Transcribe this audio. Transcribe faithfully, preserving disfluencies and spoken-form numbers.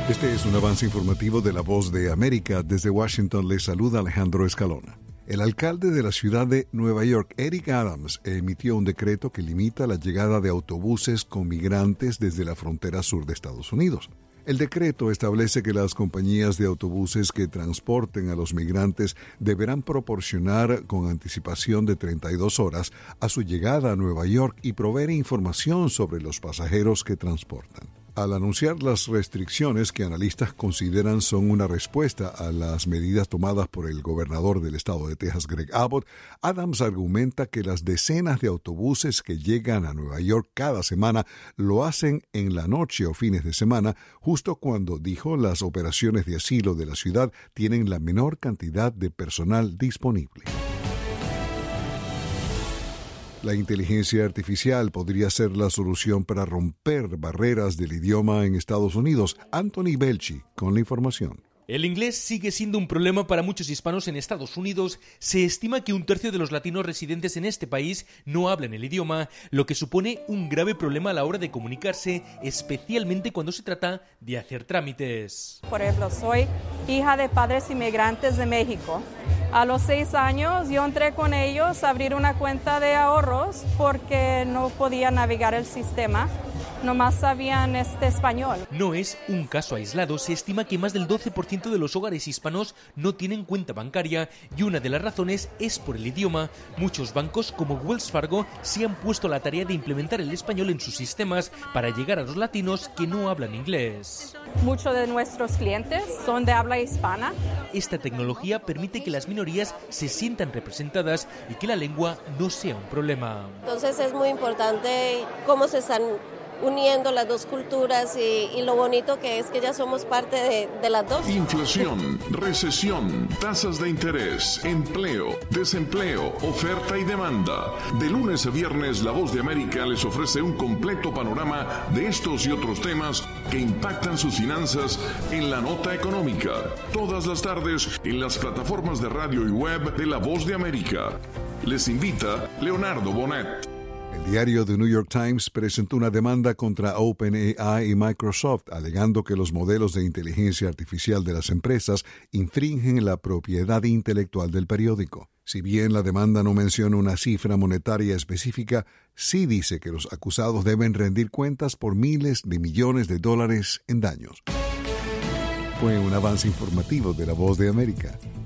Este es un avance informativo de La Voz de América. Desde Washington les saluda Alejandro Escalona. El alcalde de la ciudad de Nueva York, Eric Adams, emitió un decreto que limita la llegada de autobuses con migrantes desde la frontera sur de Estados Unidos. El decreto establece que las compañías de autobuses que transporten a los migrantes deberán proporcionar con anticipación de treinta y dos horas a su llegada a Nueva York y proveer información sobre los pasajeros que transportan. Al anunciar las restricciones que analistas consideran son una respuesta a las medidas tomadas por el gobernador del estado de Texas, Greg Abbott, Adams argumenta que las decenas de autobuses que llegan a Nueva York cada semana lo hacen en la noche o fines de semana, justo cuando, dijo, las operaciones de asilo de la ciudad tienen la menor cantidad de personal disponible. La inteligencia artificial podría ser la solución para romper barreras del idioma en Estados Unidos. Anthony Belchi con la información. El inglés sigue siendo un problema para muchos hispanos en Estados Unidos. Se estima que un tercio de los latinos residentes en este país no hablan el idioma, lo que supone un grave problema a la hora de comunicarse, especialmente cuando se trata de hacer trámites. Por ejemplo, soy hija de padres inmigrantes de México. A los seis años yo entré con ellos a abrir una cuenta de ahorros porque no podía navegar el sistema. Nomás sabían este español. No es un caso aislado. Se estima que más del doce por ciento de los hogares hispanos no tienen cuenta bancaria y una de las razones es por el idioma. Muchos bancos como Wells Fargo se han puesto a la tarea de implementar el español en sus sistemas para llegar a los latinos que no hablan inglés. Muchos de nuestros clientes son de habla hispana. Esta tecnología permite que las minorías se sientan representadas y que la lengua no sea un problema. Entonces es muy importante cómo se están uniendo las dos culturas y, y lo bonito que es que ya somos parte de, de las dos. Inflación, recesión, tasas de interés, empleo, desempleo, oferta y demanda. De lunes a viernes, La Voz de América les ofrece un completo panorama de estos y otros temas que impactan sus finanzas en la nota económica. Todas las tardes en las plataformas de radio y web de La Voz de América. Les invita Leonardo Bonet. El diario The New York Times presentó una demanda contra OpenAI y Microsoft, alegando que los modelos de inteligencia artificial de las empresas infringen la propiedad intelectual del periódico. Si bien la demanda no menciona una cifra monetaria específica, sí dice que los acusados deben rendir cuentas por miles de millones de dólares en daños. Fue un avance informativo de La Voz de América.